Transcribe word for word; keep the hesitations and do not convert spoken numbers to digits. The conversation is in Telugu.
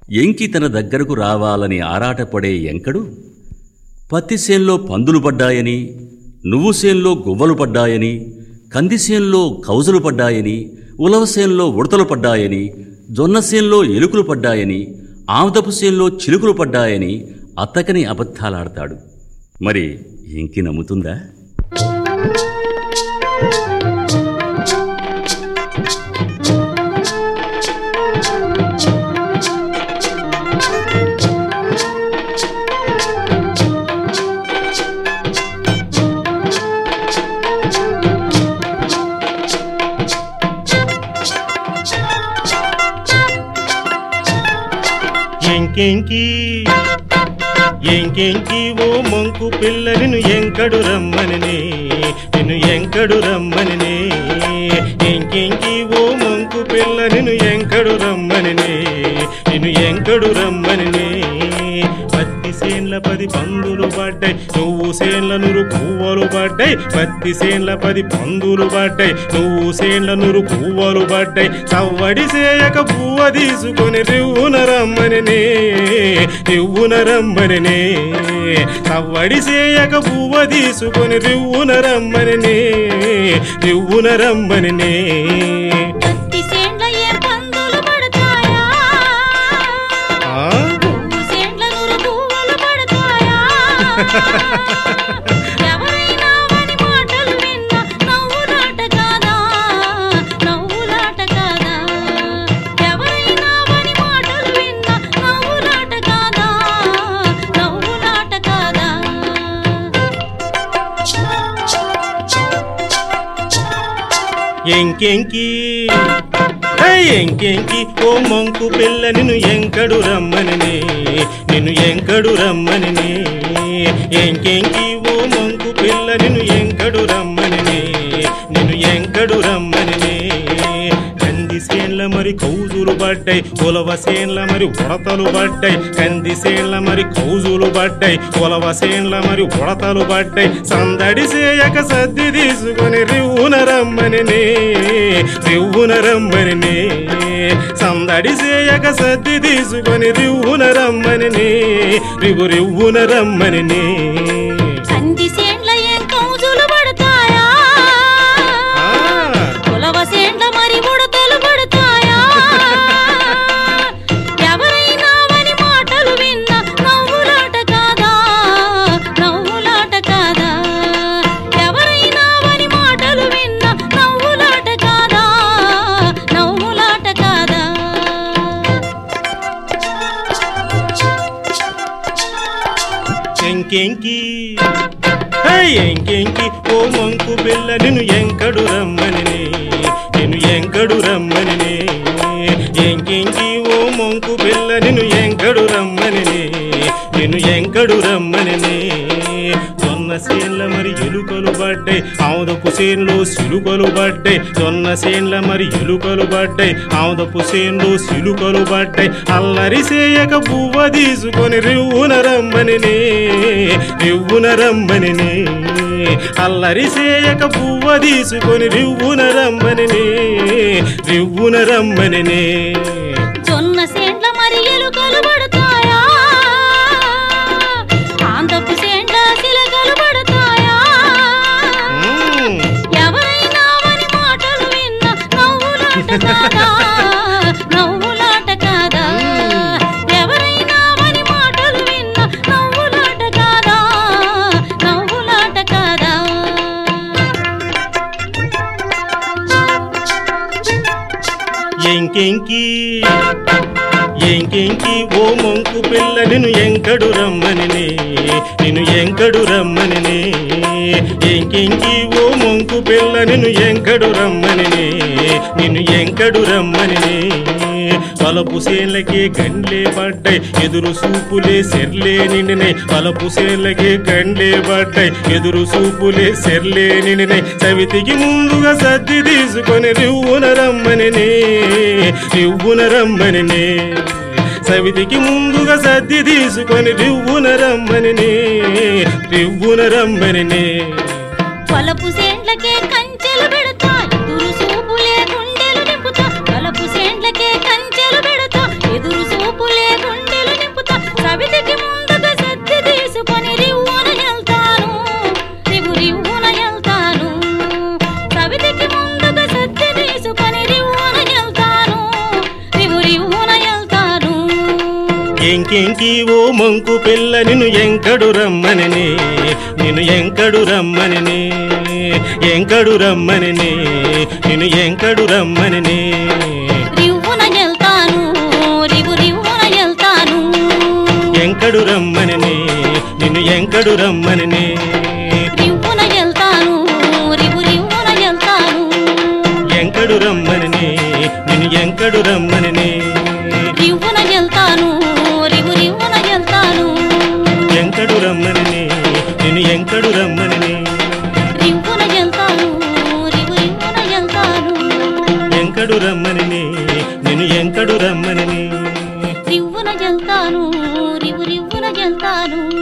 ఎంకి తన దగ్గరకు రావాలని ఆరాటపడే ఎంకడు పత్తిసేన్లో పందులు పడ్డాయని, నువ్వుసేన్లో గువ్వలు పడ్డాయని, కందిసేన్లో కౌజులు పడ్డాయని, ఉలవసేన్లో ఉడతలు పడ్డాయని, జొన్నసేన్లో ఎలుకలు పడ్డాయని, ఆముదపు సేన్లో చిలుకలు పడ్డాయని అత్తకని అబద్ధాలాడతాడు. మరి ఎంకి నమ్ముతుందా? ఎంకెంకి ఎంకెంకి ఓ మంకు పిల్ల నిన్ను ఎంకడు రమ్మనినే, నిన్ను ఎంకడు రమ్మనినే. ఎంకెంకి ఓ మంకు పిల్ల నిన్ను ఎంకడు రమ్మనినే, నిన్ను ఎంకడు రమ్మనినే. పత్తి సేన్ల పది పందులు పడ్డాయి, నువ్వు సేన్ల నూరు పువ్వులు పడ్డాయి. పత్తి సేన్ల పది పందులు పడ్డాయి, నువ్వు సేన్ల నూరు పువ్వులు పడ్డాయి. సవ్వడి సేయక పువ్వ తీసుకొని రివ్వున రమ్మనినే, రివ్వున రమ్మనినే. సవ్వడి సేయక పువ్వ తీసుకొని రివ్వున రమ్మనినే, రివ్వున రమ్మనినే. ఎవరైనా వాని మాటలు విన్నా నవ్వులాట కాదా, నవ్వులాట కాదా. ఎవరైనా వాని మాటలు విన్నా నవ్వులాట కాదా, నవ్వులాట కాదా. ఎంకెంకి ఎంకెంకి ఓ మంకు పిల్ల నిన్ను ఎంకడు రమ్మనినే, నిన్ను ఎంకడు రమ్మనినే. ఎంకెంకి ఓ మంకు పిల్ల నిన్ను ఎంకడు రమ్మనినే, నిన్ను ఎంకడు రమ్మనినే. కంది సేన్ల మరి కౌజులు పడ్డాయి, ఉలవ సేన్ల మరి ఉడతలు పడ్డాయి. కంది సేన్ల మరి కౌజులు పడ్డాయి, ఉలవ సేన్ల మరి ఉడతలు పడ్డాయి. సందడి సేయక సద్ది తీసుకొని రివ్వున రమ్మనినే, రివ్వున రమ్మనినే. సందడి సేయక సద్ది తీసుకొని రివ్వున రమ్మనినే, రివ్వు రివ్వున రమ్మనినే. కంది సేన్ల ఏం కౌజులు పడతాయా, ఉలవ సేన్ల మరి ఉడతలు పడతాయా. ఎవరైనా వాని మాటలు విన్నా నవ్వులాట కాదా, నవ్వులాట కాదా. ఎవరైనా వాని మాటలు విన్నా నవ్వులాట కాదా, నవ్వులాట కాదా. ఎంకెంకి ఎంకెంకి ఓ మంకు పిల్ల నిన్ను ఎంకడు రమ్మనినే, నిన్ను ఎంకడు రమ్మనినే. ఎంకెంకి ఓ మంకు పిల్ల నిన్ను ఎంకడు రమ్మనినే, నిన్ను ఎంకడు రమ్మనినే. జొన్న సేన్ల మరి ఎలుకలు పడ్డాయి, ఆముదపు సేన్లో సిలుకలు పడ్డాయి. జొన్న సేన్ల మరి ఎలుకలు పడ్డాయి, ఆముదపు సేన్లో సిలుకలు పడ్డాయి. అల్లరి సేయక పువ్వ తీసుకొని రివ్వున రమ్మనినే, రివ్వున రమ్మనినే. అల్లరి సేయక పువ్వ తీసుకొని రివ్వున రమ్మనినే, రివ్వున రమ్మనినే. జొన్న సేండ్ల మరి ఎలుకలు పడతాయా, ఆందపు సేండ్ల సిలకలు పడతాయా. ఎవరైనా వాని మాటలు విన్నా నవ్వులాట కాదా, నవ్వులాట కాదా. ఎవరైనా వాని మాటలు విన్నా నవ్వులాట కాదా, నవ్వులాట కాదా. ఎంకెంకి ఎంకెంకి ఓ మంకు పిల్ల నిన్ను ఎంకడు రమ్మనినే, నిన్ను ఎంకడు రమ్మనినే. ఎంకెంకి ఓ మంకు పిల్ల నిన్ను ఎంకడు రమ్మనినే, నిన్ను ఎంకడు రమ్మనినే. పలపు సేన్లకే గండ్లే పడ్డాయి, ఎదురు సూపులే సెర్లే నిండినాయి. పలపు సేన్లకే గండ్లే పడ్డాయి, ఎదురు సూపులే సెర్లే నిండినాయి. చవితికి ముందుగా సద్ది తీసుకొని రివ్వున రమ్మనినే, రివ్వున రమ్మనినే. సవితికి ముందుగా సద్ది తీసుకొని రివ్వున రమ్మనినే, రివ్వున రమ్మనినే. పలపు సేండ్లకే కంచెలు పెడతా, ఎదురు సూపులే గుండెలు నింపుతా. పలపు సేండ్లకే కంచెలు పెడతా, ఎదురు సూపులే ఎంకింకి ఓ మంకు పిల్ల నిన్ను ఎంకడు రమ్మని నిన్ను ఎంకడు రమ్మని ఎంకడు రమ్మని నిన్ను ఎంకడు రమ్మని రివ్వున వెళ్తాను రివు రివ్వున వెళ్తాను ఎంకడు రమ్మని నిన్ను ఎంకడు రమ్మని రివ్వున వెళ్తాను రివు రివ్వున వెళ్తాను ఎంకడు రమ్మని నిన్ను ఎంకడు రమ్మని రివ్వున వెళ్తాను రివు రివ్వున వెళ్తాను ఎంకడు రమ్మని నిన్ను ఎంకడు రమ్మని రివ్వున వెళ్తాను రివు రివ్వున వెళ్తాను ఎంకడు రమ్మని నిన్ను ఎంకడు రమ్మని రివ్వున వెళ్తాను రివు రివ్వున వెళ్తాను